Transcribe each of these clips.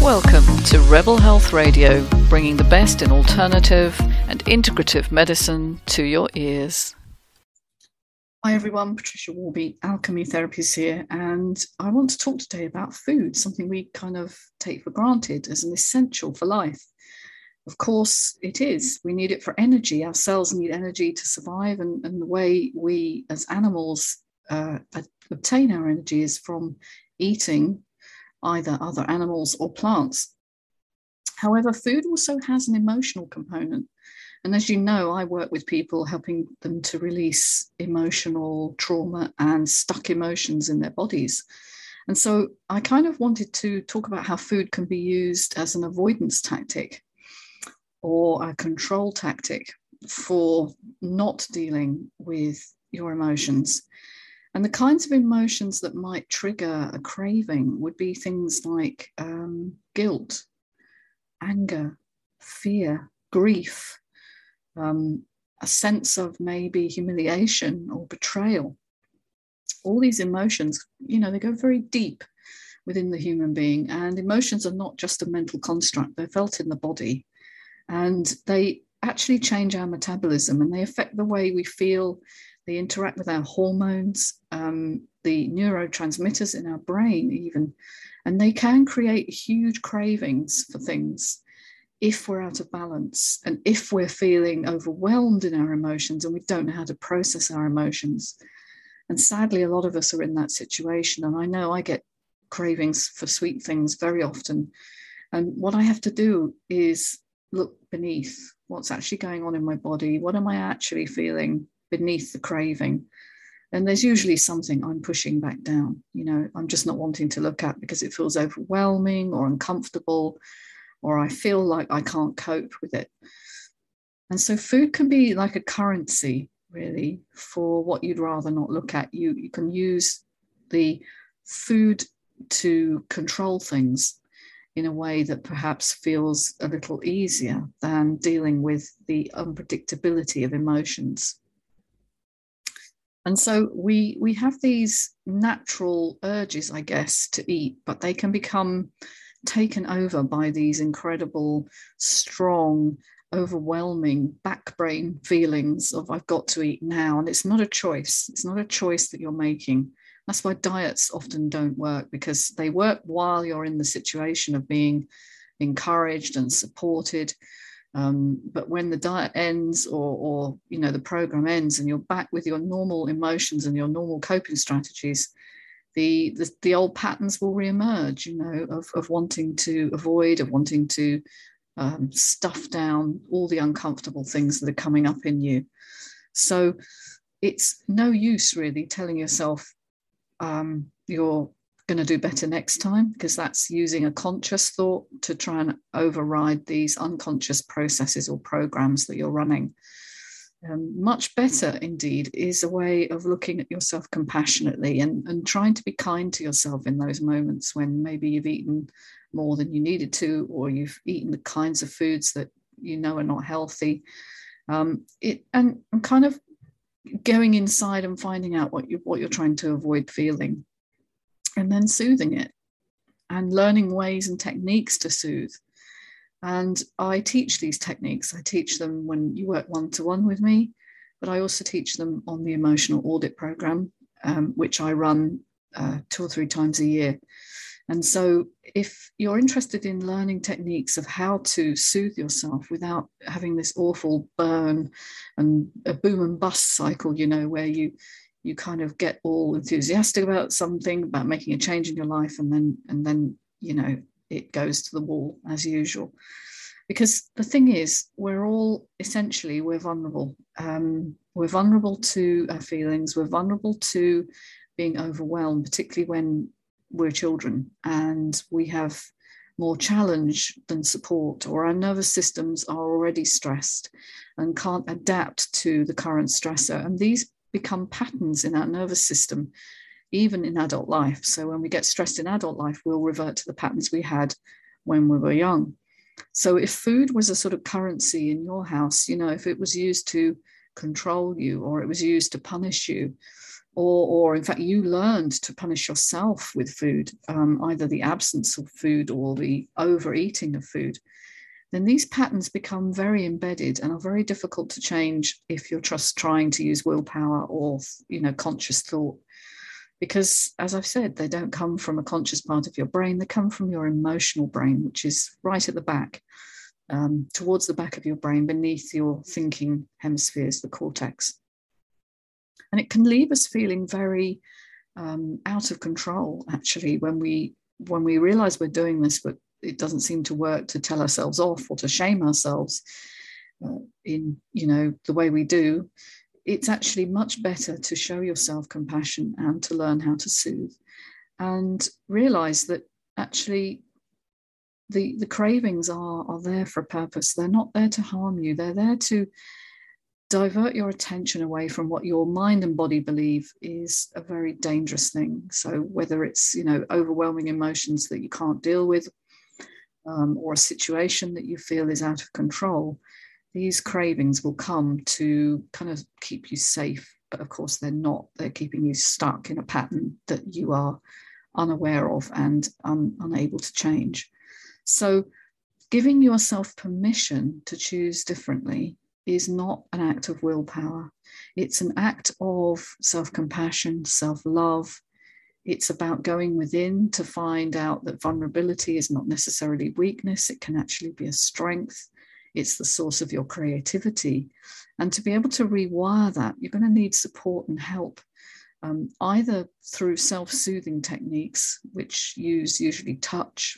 Welcome to Rebel Health Radio, bringing the best in alternative and integrative medicine to your ears. Hi everyone, Patricia Warby, Alchemy Therapies here, and I want to talk today about food, something we kind of take for granted as an essential for life. Of course, it is. We need it for energy. Our cells need energy to survive, and the way we as animals obtain our energy is from eating either other animals or plants. However, food also has an emotional component. And as you know, I work with people helping them to release emotional trauma and stuck emotions in their bodies. And so I kind of wanted to talk about how food can be used as an avoidance tactic or a control tactic for not dealing with your emotions. And the kinds of emotions that might trigger a craving would be things like guilt, anger, fear, grief, a sense of maybe humiliation or betrayal. All these emotions, they go very deep within the human being. And emotions are not just a mental construct, they're felt in the body. And they actually change our metabolism and they affect the way we feel. They interact with our hormones, the neurotransmitters in our brain even, and they can create huge cravings for things if we're out of balance and if we're feeling overwhelmed in our emotions and we don't know how to process our emotions. And sadly, a lot of us are in that situation. And I know I get cravings for sweet things very often. And what I have to do is look beneath what's actually going on in my body. What am I actually feeling beneath the craving? And there's usually something I'm pushing back down. I'm just not wanting to look at because it feels overwhelming or uncomfortable, or I feel like I can't cope with it. And so food can be like a currency, really, for what you'd rather not look at. You can use the food to control things in a way that perhaps feels a little easier than dealing with the unpredictability of emotions. And so we have these natural urges, I guess, to eat, but they can become taken over by these incredible, strong, overwhelming back brain feelings of I've got to eat now. And it's not a choice. It's not a choice that you're making. That's why diets often don't work, because they work while you're in the situation of being encouraged and supported. But when the diet ends or the program ends and you're back with your normal emotions and your normal coping strategies, the old patterns will reemerge, of wanting to avoid, of wanting to stuff down all the uncomfortable things that are coming up in you. So it's no use really telling yourself you're going to do better next time, because that's using a conscious thought to try and override these unconscious processes or programs that you're running. Much better indeed is a way of looking at yourself compassionately and trying to be kind to yourself in those moments when maybe you've eaten more than you needed to, or you've eaten the kinds of foods that are not healthy. And kind of going inside and finding out what you're trying to avoid feeling, and then soothing it and learning ways and techniques to soothe. And I teach these techniques. I teach them when you work one-to-one with me, but I also teach them on the emotional audit program, which I run 2 or 3 times a year. And so if you're interested in learning techniques of how to soothe yourself without having this awful burn and a boom and bust cycle, where you kind of get all enthusiastic about something, about making a change in your life, and then it goes to the wall as usual. Because the thing is, we're vulnerable. We're vulnerable to our feelings. We're vulnerable to being overwhelmed, particularly when we're children and we have more challenge than support, or our nervous systems are already stressed and can't adapt to the current stressor. And these become patterns in our nervous system, even in adult life. So when we get stressed in adult life, we'll revert to the patterns we had when we were young. So if food was a sort of currency in your house, if it was used to control you or it was used to punish you, or in fact you learned to punish yourself with food, either the absence of food or the overeating of food, then these patterns become very embedded and are very difficult to change if you're just trying to use willpower or, conscious thought. Because, as I've said, they don't come from a conscious part of your brain, they come from your emotional brain, which is right at the back, towards the back of your brain, beneath your thinking hemispheres, the cortex. And it can leave us feeling very out of control, actually, when we realize we're doing this, but it doesn't seem to work, to tell ourselves off or to shame ourselves in, the way we do. It's actually much better to show yourself compassion and to learn how to soothe and realize that actually the cravings are there for a purpose. They're not there to harm you. They're there to divert your attention away from what your mind and body believe is a very dangerous thing. So whether it's, overwhelming emotions that you can't deal with, or a situation that you feel is out of control, these cravings will come to kind of keep you safe. But of course, they're not. They're keeping you stuck in a pattern that you are unaware of and unable to change. So giving yourself permission to choose differently is not an act of willpower. It's an act of self-compassion, self-love. It's about going within to find out that vulnerability is not necessarily weakness. It can actually be a strength. It's the source of your creativity. And to be able to rewire that, you're going to need support and help, either through self-soothing techniques, which use usually touch.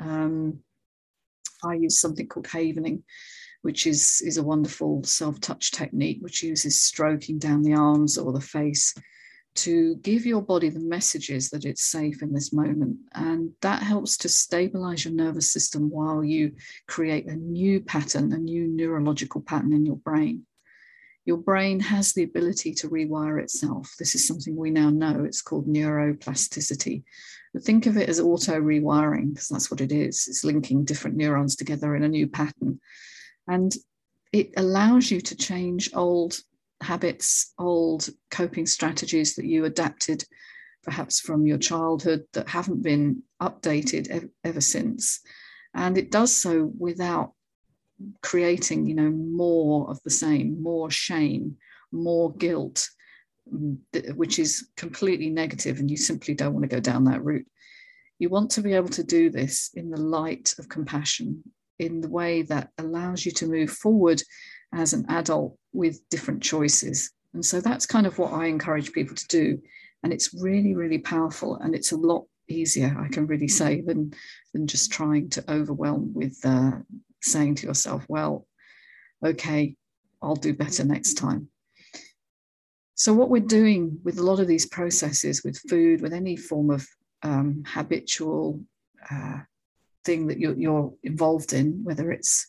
I use something called havening, which is a wonderful self-touch technique, which uses stroking down the arms or the face to give your body the messages that it's safe in this moment. And that helps to stabilize your nervous system while you create a new pattern, a new neurological pattern in your brain. Your brain has the ability to rewire itself. This is something we now know. It's called neuroplasticity. But think of it as auto rewiring, because that's what it is. It's linking different neurons together in a new pattern. And it allows you to change old habits, old coping strategies that you adapted perhaps from your childhood that haven't been updated ever since. And it does so without creating, more of the same, more shame, more guilt, which is completely negative, and you simply don't want to go down that route. You want to be able to do this in the light of compassion, in the way that allows you to move forward as an adult with different choices. And so that's kind of what I encourage people to do. And it's really, really powerful. And it's a lot easier, I can really say, than just trying to overwhelm with saying to yourself, well, okay, I'll do better next time. So what we're doing with a lot of these processes, with food, with any form of habitual thing that you're involved in, whether it's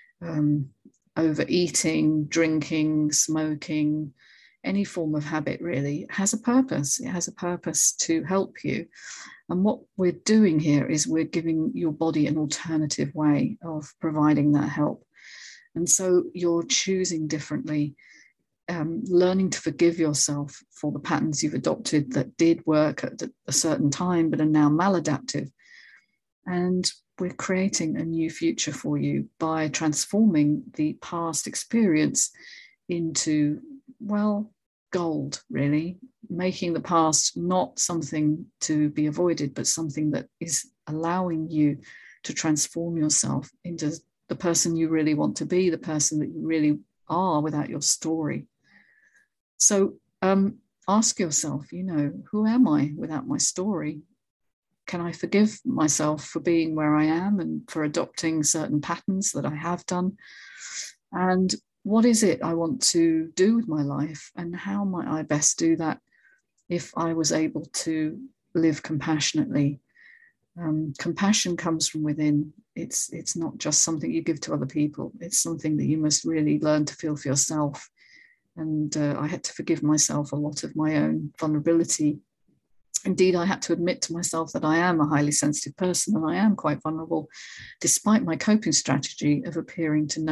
overeating, drinking, smoking, any form of habit really, has a purpose. It has a purpose to help you. And what we're doing here is we're giving your body an alternative way of providing that help. And so you're choosing differently, learning to forgive yourself for the patterns you've adopted that did work at a certain time but are now maladaptive. And we're creating a new future for you by transforming the past experience into, well, gold, really, making the past not something to be avoided, but something that is allowing you to transform yourself into the person you really want to be, the person that you really are without your story. So ask yourself, who am I without my story? Can I forgive myself for being where I am and for adopting certain patterns that I have done? And what is it I want to do with my life? And how might I best do that if I was able to live compassionately? Compassion comes from within. It's not just something you give to other people. It's something that you must really learn to feel for yourself. And I had to forgive myself a lot of my own vulnerability. Indeed, I had to admit to myself that I am a highly sensitive person and I am quite vulnerable, despite my coping strategy of appearing to know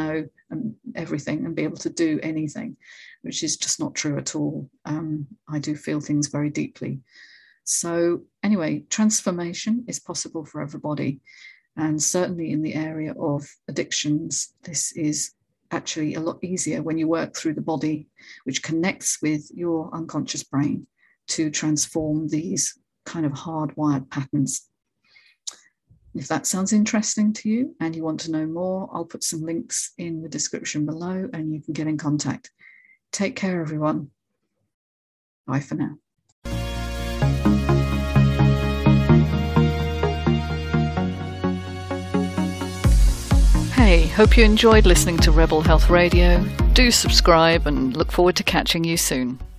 and everything and be able to do anything, which is just not true at all. I do feel things very deeply. So anyway, transformation is possible for everybody. And certainly in the area of addictions, this is actually a lot easier when you work through the body, which connects with your unconscious brain to transform these kind of hardwired patterns. If that sounds interesting to you and you want to know more, I'll put some links in the description below and you can get in contact. Take care, everyone. Bye for now. Hey, hope you enjoyed listening to Rebel Health Radio. Do subscribe and look forward to catching you soon.